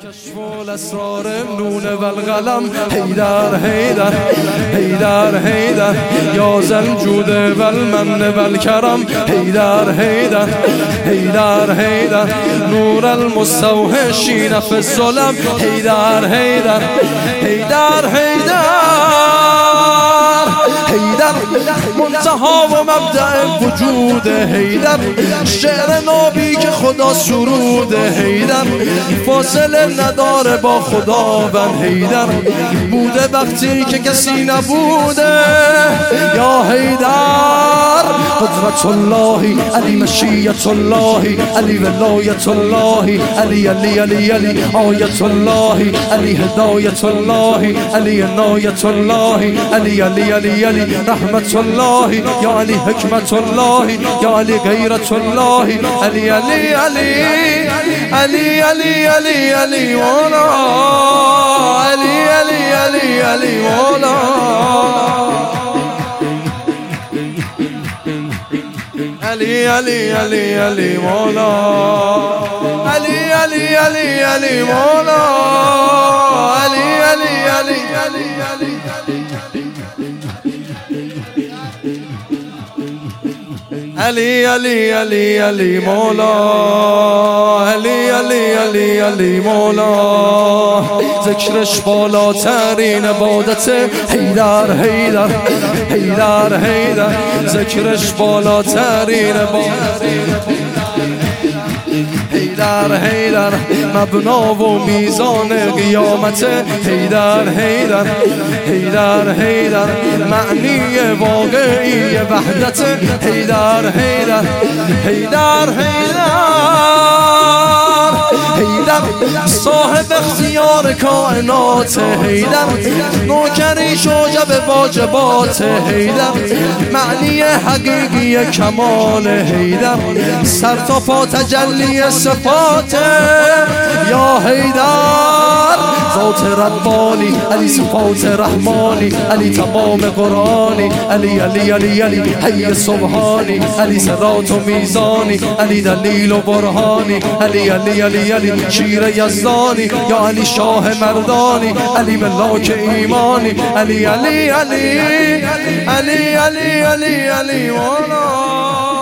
کشف الاسرار نون و القلم حیدر حیدر حیدر حیدر یا ذا الجود و المن و الکرم حیدر حیدر حیدر حیدر نور المستوحشین فی الظلم حیدر حیدر حیدر حیدر حیدر منتها و مبدأ وجود حیدر شعر نابی که خدا سرود حیدر فاصله نداره با خداوند حیدر بوده وقتی که کسی نبوده یا حیدر قدرت الله علی مشیت الله علی ولایت الله علی علی علی علی آیت الله علی هدایت الله علی عنایت الله علی علی علی علی رحمت الله یا علی حکمت الله یا علی غیرت الله علی علی علی علی علی علی علی مولا علی علی علی علی مولا علی علی علی علی مولا علی علی علی علی مولا علی علی علی علی علی علی علی علی علی مولا علی علی علی علی مولا ذکرش بالاترین عبادت حیدر حیدر حیدر حیدر ذکرش بالاترین عبادت حیدر حیدر مبنا و میزان قیامت حیدر حیدر حیدر حیدر معنی واقعی وحدت حیدر حیدر حیدر حیدر حیدر صاحب اختیار کائنات حیدر نوکری شوجب واجبات حیدر معنی حقیقی کمال حیدر سر تا پا تجلی صفات یا حیدر ذات ربانی علی صفات رحمانی علی تمام قرآنی علی علی علی علی حی سبحانی علی صراط و میزانی علی دلیل و برهانی علی علی علی علی شیر یزدانی یا علی شاه مردانی علی ملاک ایمانی علی علی علی علی علی علی علی مولا